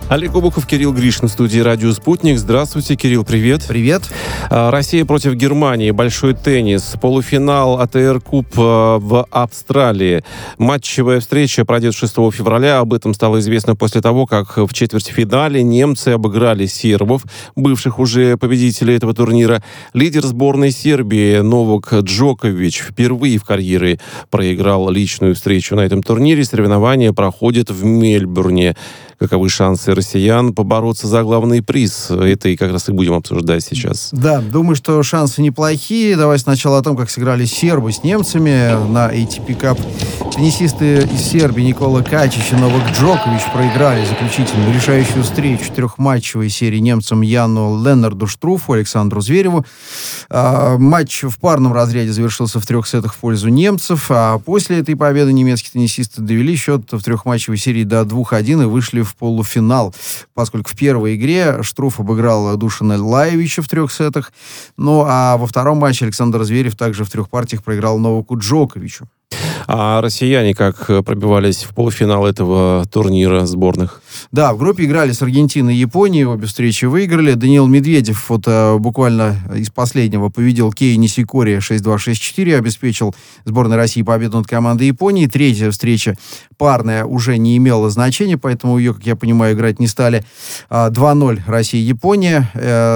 Олег Обухов, Кирилл Гришин в студии «Радио Спутник». Здравствуйте, Кирилл, привет. Привет. Россия против Германии. Большой теннис. Полуфинал АТР Куб в Австралии. Матчевая встреча пройдет 6 февраля. Об этом стало известно после того, как в четвертьфинале немцы обыграли сербов, бывших уже победителей этого турнира. Лидер сборной Сербии Новак Джокович впервые в карьере проиграл личную встречу на этом турнире. Соревнования проходят в Мельбурне. Каковы шансы россиян побороться за главный приз? Это и как раз и будем обсуждать сейчас. Да, думаю, что шансы неплохие. Давай сначала о том, как сыграли сербы с немцами на ATP Cup. Теннисисты из Сербии Никола Качич и Новак Джокович проиграли заключительную решающую встречу трехматчевой серии немцам Яну Леннарду Штруфу, Александру Звереву. Матч в парном разряде завершился в 3 сетах в пользу немцев, а после этой победы немецкие теннисисты довели счет в трехматчевой серии до 2-1 и вышли в полуфинал, поскольку в первой игре Штруф обыграл Душана Лаевича в 3 сетах, ну а во втором матче Александр Зверев также в 3 партиях проиграл Новаку Джоковичу. А россияне как пробивались в полуфинал этого турнира сборных? Да, в группе играли с Аргентиной и Японией, обе встречи выиграли. Даниил Медведев буквально из последнего победил Кеи Нисикори 6-2, 6-4, обеспечил сборной России победу над командой Японии. Третья встреча парная уже не имела значения, поэтому ее, как я понимаю, играть не стали. 2-0 Россия-Япония,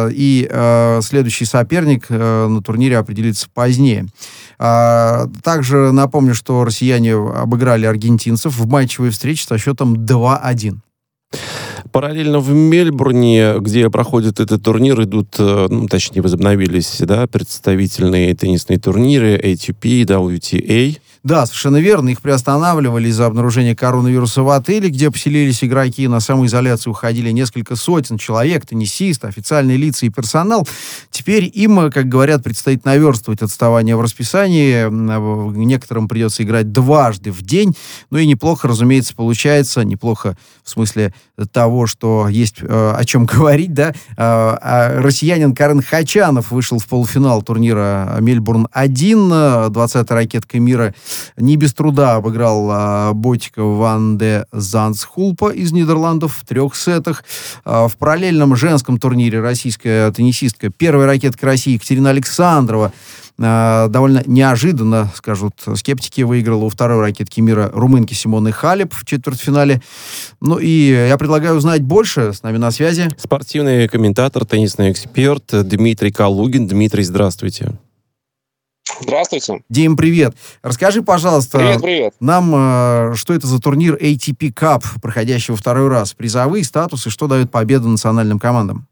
и следующий соперник на турнире определится позднее. Также напомню, что россияне обыграли аргентинцев в матчевой встрече со счетом 2-1. Параллельно в Мельбурне, где проходит этот турнир, идут, точнее, возобновились, представительные теннисные турниры ATP, WTA. Да, совершенно верно. Их приостанавливали из-за обнаружения коронавируса в отеле, где поселились игроки. На самоизоляцию уходили несколько сотен человек, теннисисты, официальные лица и персонал. Теперь им, как говорят, предстоит наверстывать отставание в расписании. Некоторым придется играть дважды в день. Ну и неплохо, разумеется, получается. Неплохо в смысле того, что есть о чем говорить, да. Россиянин Карен Хачанов вышел в полуфинал турнира Мельбурн-1. 20-я ракетка мира не без труда обыграл Ботика Ван де Зандсхулпа из Нидерландов в 3 сетах. В параллельном женском турнире российская теннисистка, первая ракетка России Екатерина Александрова, довольно неожиданно, скажут скептики, выиграла у второй ракетки мира румынки Симоны Халеп в четвертьфинале. Ну и я предлагаю узнать больше. С нами на связи спортивный комментатор, теннисный эксперт Дмитрий Калугин. Дмитрий, здравствуйте. Здравствуйте. Дим, привет. Расскажи, пожалуйста, привет. нам, что это за турнир ATP Cup, проходящий во второй раз? Призовые статусы, что дает победа национальным командам?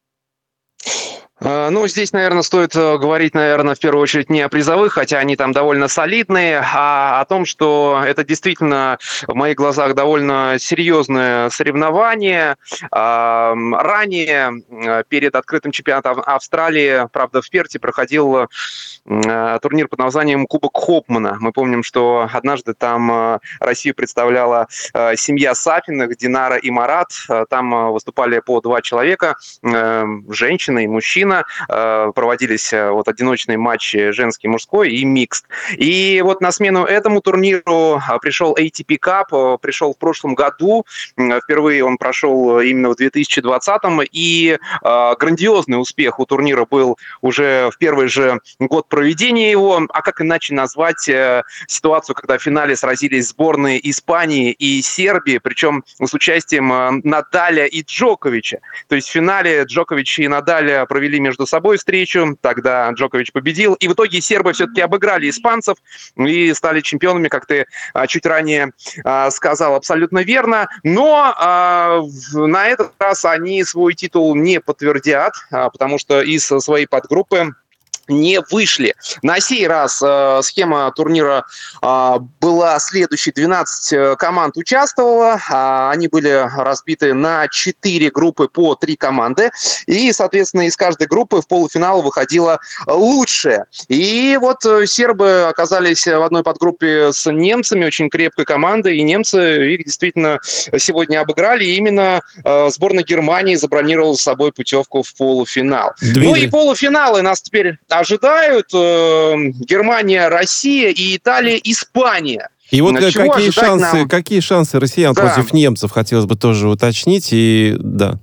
Ну, здесь, наверное, стоит говорить, в первую очередь не о призовых, хотя они там довольно солидные, а о том, что это действительно, в моих глазах, довольно серьезное соревнование. Ранее, перед открытым чемпионатом Австралии, правда, в Перте проходил турнир под названием Кубок Хопмана. Мы помним, что однажды там Россию представляла семья Сафиных, Динара и Марат. Там выступали по 2 человека, женщина и мужчина. Проводились одиночные матчи женский, мужской и микст. И вот на смену этому турниру пришел ATP Cup, пришел в прошлом году. Впервые он прошел именно в 2020-м. И грандиозный успех у турнира был уже в первый же год проведения его. А как иначе назвать ситуацию, когда в финале сразились сборные Испании и Сербии, причем с участием Надаля и Джоковича. То есть в финале Джокович и Надаль провели между собой встречу, тогда Джокович победил, и в итоге сербы все-таки обыграли испанцев и стали чемпионами, как ты чуть ранее сказал, абсолютно верно, но на этот раз они свой титул не подтвердят, потому что из своей подгруппы не вышли. На сей раз схема турнира была следующей. 12 команд участвовало. Они были разбиты на 4 группы по 3 команды. И, соответственно, из каждой группы в полуфинал выходила лучшая. И вот сербы оказались в одной подгруппе с немцами, очень крепкой командой. И немцы их действительно сегодня обыграли. И именно сборная Германии забронировала с собой путевку в полуфинал. Дмитрий. Ну и полуфиналы нас теперь ожидают. Германия, Россия и Италия, Испания. И вот чего какие шансы россиян против немцев, хотелось бы тоже уточнить, и да.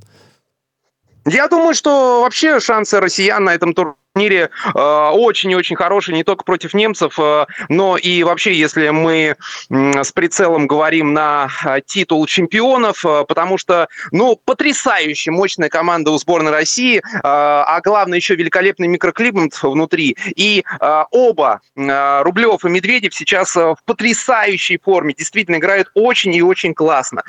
Я думаю, что вообще шансы россиян на этом турнире очень и очень хорошие, не только против немцев, но и вообще, если мы с прицелом говорим на титул чемпионов, потому что, потрясающе мощная команда у сборной России, а главное еще великолепный микроклимат внутри. И оба, Рублев и Медведев, сейчас в потрясающей форме, действительно играют очень и очень классно.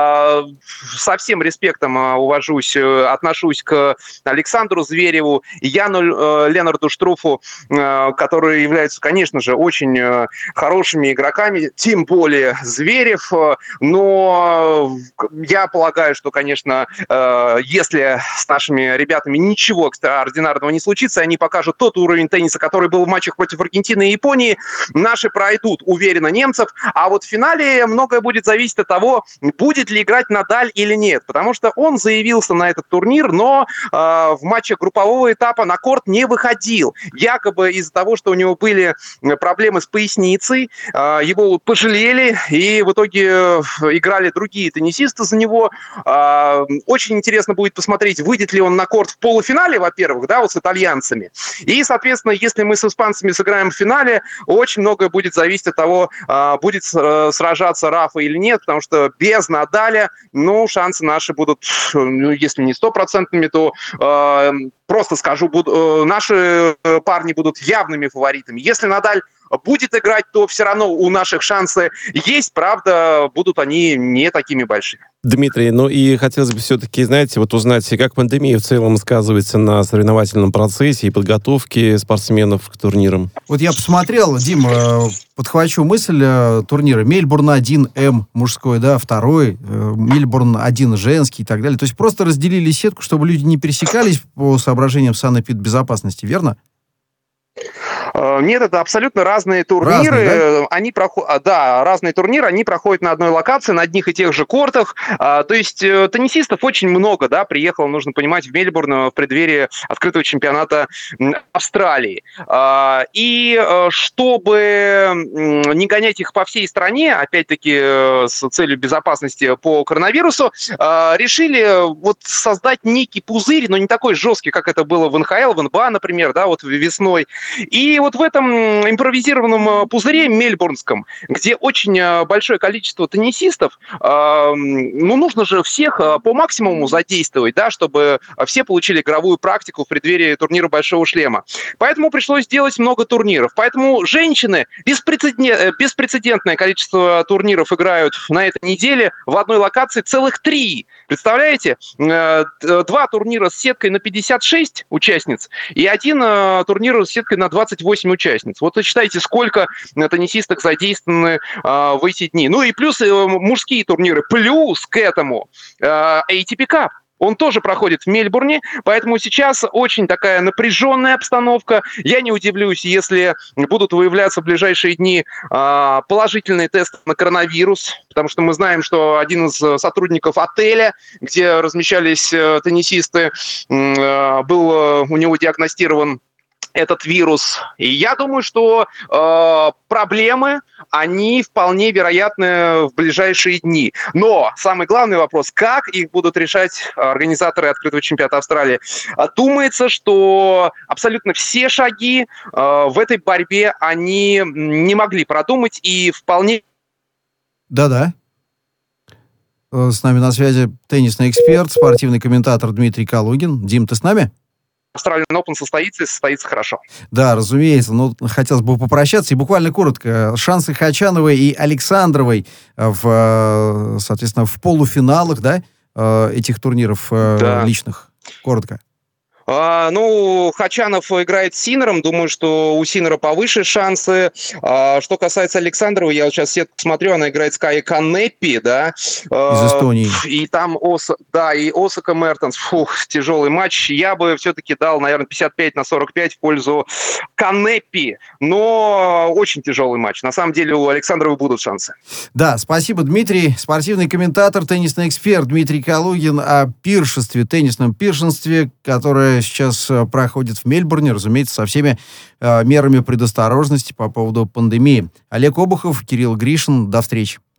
Со всем респектом отношусь к Александру Звереву и Яну Ленарду Штруфу, которые являются, конечно же, очень хорошими игроками, тем более Зверев. Но я полагаю, что, конечно, если с нашими ребятами ничего экстраординарного не случится, они покажут тот уровень тенниса, который был в матчах против Аргентины и Японии, наши пройдут уверенно немцев. А вот в финале многое будет зависеть от того, будет ли играть Надаль или нет. Потому что он заявился на этот турнир, но в матчах группового этапа на корт не выходил. Якобы из-за того, что у него были проблемы с поясницей, его пожалели, и в итоге играли другие теннисисты за него. Очень интересно будет посмотреть, выйдет ли он на корт в полуфинале, во-первых, да, вот с итальянцами. И, соответственно, если мы с испанцами сыграем в финале, очень многое будет зависеть от того, будет сражаться Рафа или нет, потому что без Надаля, шансы наши будут, если не 100%, то просто скажу, наши парни будут явными фаворитами. Если Надаль будет играть, то все равно у наших шансы есть, правда, будут они не такими большими. Дмитрий, и хотелось бы все-таки, узнать, как пандемия в целом сказывается на соревновательном процессе и подготовке спортсменов к турнирам. Вот я посмотрел, Дим, подхвачу мысль турнира. Мельбурн-1М мужской, да, второй, Мельбурн-1 женский и так далее. То есть просто разделили сетку, чтобы люди не пересекались по соображениям санэпидбезопасности, верно? Нет, это абсолютно разные турниры. Разные, да? Разные турниры, они проходят на одной локации, на одних и тех же кортах. То есть теннисистов очень много, да, приехало, нужно понимать, в Мельбурн в преддверии открытого чемпионата Австралии. И чтобы не гонять их по всей стране, опять-таки с целью безопасности по коронавирусу, решили создать некий пузырь, но не такой жесткий, как это было в НХЛ, в НБА, например, да, весной. И в этом импровизированном пузыре мельбурнском, где очень большое количество теннисистов, нужно же всех по максимуму задействовать, да, чтобы все получили игровую практику в преддверии турнира «Большого шлема». Поэтому пришлось сделать много турниров. Поэтому женщины беспрецедентное количество турниров играют на этой неделе в одной локации целых 3. Представляете? 2 турнира с сеткой на 56 участниц и 1 турнир с сеткой на 28 участниц. Вот считайте, сколько теннисисток задействованы в эти дни. И плюс мужские турниры. Плюс к этому ATP Cup. Он тоже проходит в Мельбурне, поэтому сейчас очень такая напряженная обстановка. Я не удивлюсь, если будут выявляться в ближайшие дни положительные тесты на коронавирус, потому что мы знаем, что один из сотрудников отеля, где размещались теннисисты, был у него диагностирован этот вирус. И я думаю, что проблемы, они вполне вероятны в ближайшие дни. Но самый главный вопрос, как их будут решать организаторы открытого чемпионата Австралии. Думается, что абсолютно все шаги в этой борьбе они не могли продумать и вполне... Да-да. С нами на связи теннисный эксперт, спортивный комментатор Дмитрий Калугин. Дим, ты с нами? Australian Open состоится хорошо. Да, разумеется. Хотелось бы попрощаться. И буквально коротко. Шансы Хачановой и Александровой соответственно, в полуфиналах, да, этих турниров личных. Коротко. Хачанов играет с Синером. Думаю, что у Синера повыше шансы. Что касается Александровой, я сейчас сетку смотрю, она играет с Кайей Канеппи, да. Из Эстонии. И там и Осака Мертенс. Тяжелый матч. Я бы все-таки дал, наверное, 55-45 в пользу Канеппи. Но очень тяжелый матч. На самом деле у Александровой будут шансы. Да, спасибо, Дмитрий. Спортивный комментатор, теннисный эксперт Дмитрий Калугин о теннисном пиршенстве, которое сейчас проходит в Мельбурне, разумеется, со всеми мерами предосторожности по поводу пандемии. Олег Обухов, Кирилл Гришин. До встречи.